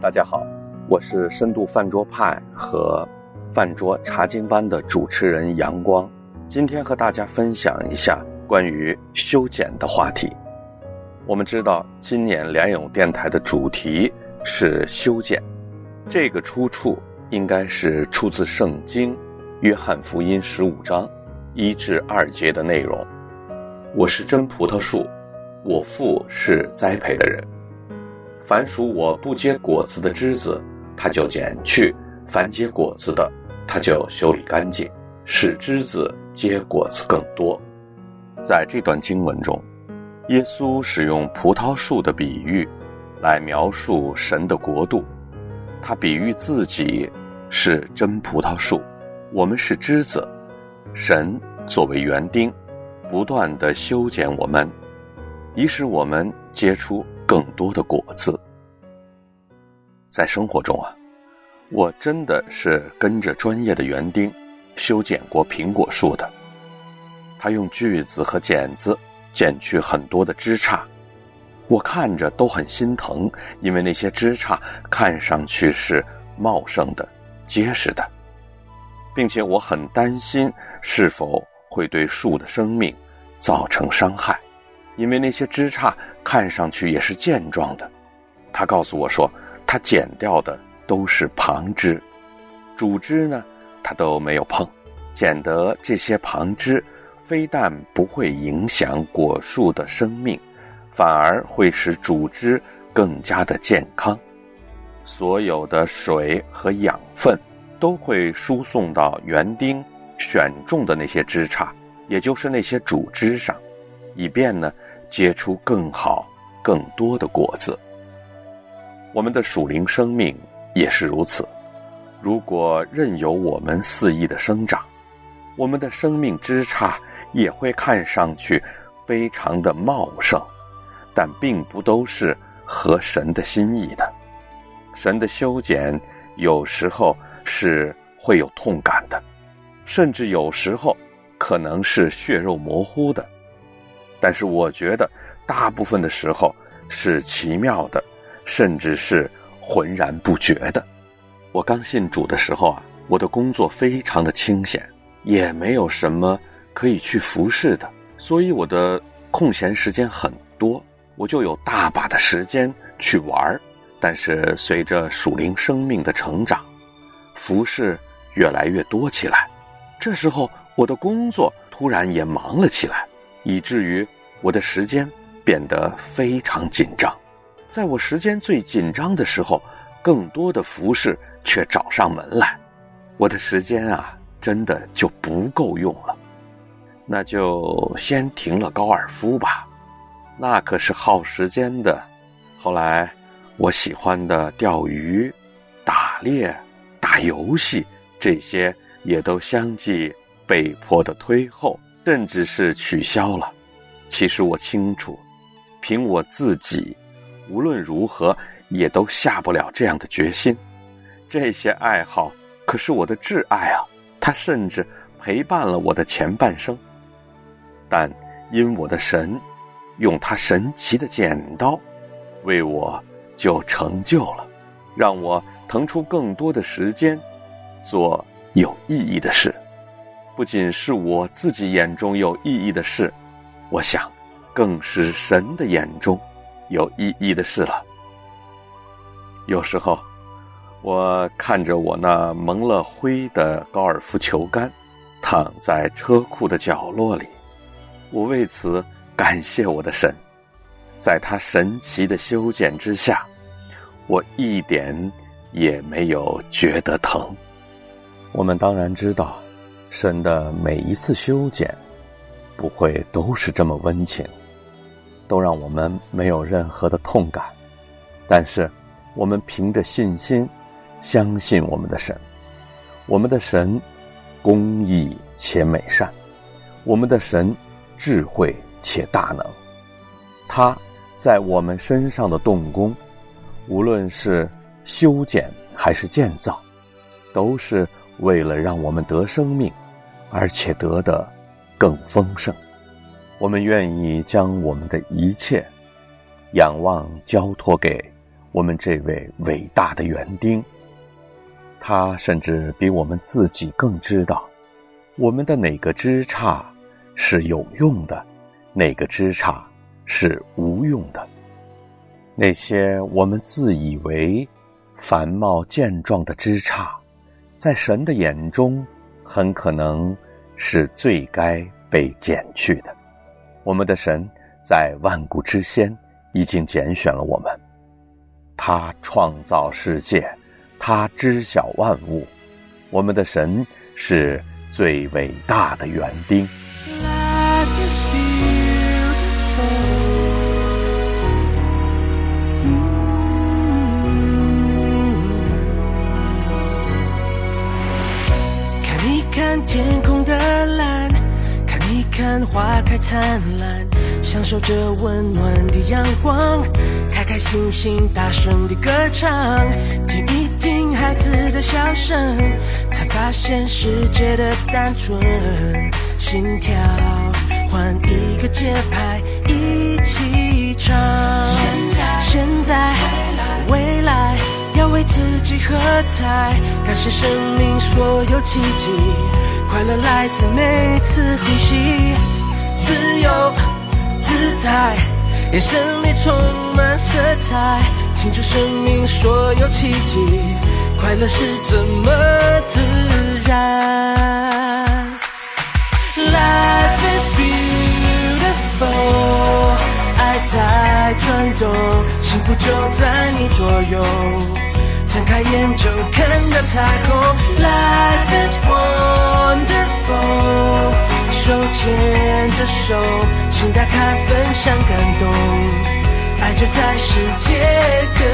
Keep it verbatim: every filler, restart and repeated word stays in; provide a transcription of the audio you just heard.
大家好，我是深度饭桌派和饭桌茶经班的主持人阳光。今天和大家分享一下关于修剪的话题。我们知道今年良友电台的主题是修剪，这个出处应该是出自圣经约翰福音十五章一至二节的内容。我是真葡萄树，我父是栽培的人，凡属我不结果子的枝子他就剪去，凡结果子的他就修理干净，使枝子结果子更多。在这段经文中，耶稣使用葡萄树的比喻来描述神的国度。他比喻自己是真葡萄树，我们是枝子，神作为园丁不断地修剪我们，以使我们结出更多的果子。在生活中啊，我真的是跟着专业的园丁修剪过苹果树的。他用锯子和剪子剪去很多的枝杈，我看着都很心疼，因为那些枝杈看上去是茂盛的、结实的，并且我很担心是否会对树的生命造成伤害，因为那些枝杈看上去也是健壮的。他告诉我说，他剪掉的都是旁枝，主枝呢他都没有碰。剪得这些旁枝非但不会影响果树的生命，反而会使主枝更加的健康。所有的水和养分都会输送到园丁选中的那些枝杈，也就是那些主枝上，以便呢结出更好更多的果子。我们的属灵生命也是如此，如果任由我们肆意的生长，我们的生命枝杈也会看上去非常的茂盛，但并不都是合神的心意的。神的修剪有时候是会有痛感的，甚至有时候可能是血肉模糊的，但是我觉得大部分的时候是奇妙的，甚至是浑然不觉的。我刚信主的时候啊，我的工作非常的清闲，也没有什么可以去服侍的，所以我的空闲时间很多，我就有大把的时间去玩。但是随着属灵生命的成长，服侍越来越多起来，这时候我的工作突然也忙了起来，以至于我的时间变得非常紧张。在我时间最紧张的时候，更多的服侍却找上门来，我的时间啊真的就不够用了。那就先停了高尔夫吧，那可是耗时间的。后来我喜欢的钓鱼、打猎、打游戏，这些也都相继被迫的推后，甚至是取消了。其实我清楚，凭我自己无论如何也都下不了这样的决心。这些爱好可是我的挚爱啊，它甚至陪伴了我的前半生。但因我的神用他神奇的剪刀为我就成就了，让我腾出更多的时间做有意义的事。不仅是我自己眼中有意义的事，我想更是神的眼中有意义的事了。有时候我看着我那蒙了灰的高尔夫球杆躺在车库的角落里，我为此感谢我的神。在他神奇的修剪之下，我一点也没有觉得疼。我们当然知道，神的每一次修剪不会都是这么温情，都让我们没有任何的痛感，但是我们凭着信心相信我们的神。我们的神公义且美善，我们的神智慧且大能。他在我们身上的动工，无论是修剪还是建造，都是为了让我们得生命，而且得的更丰盛。我们愿意将我们的一切仰望交托给我们这位伟大的园丁。他甚至比我们自己更知道，我们的哪个枝杈是有用的，哪个枝杈是无用的。那些我们自以为繁茂健壮的枝杈，在神的眼中很可能是最该被剪去的。我们的神在万古之先已经拣选了我们，他创造世界，他知晓万物。我们的神是最伟大的园丁。 看一看天空的蓝，看一看花开灿烂，享受着温暖的阳光，开开心心大声地歌唱，听一听孩子的笑声，才发现世界的单纯，心跳换一个节拍一起唱。现在现在未来要为自己喝彩，感谢生命所有奇迹，快乐来自每次呼吸，自由自在，眼神里充满色彩，庆祝生命所有奇迹，快乐是这么自然。 Life is beautiful， 爱在转动，幸福就在你左右，睁开眼就看到彩虹。 Life is wonderful， 手牵着手，心打开分享感动，爱就在世界各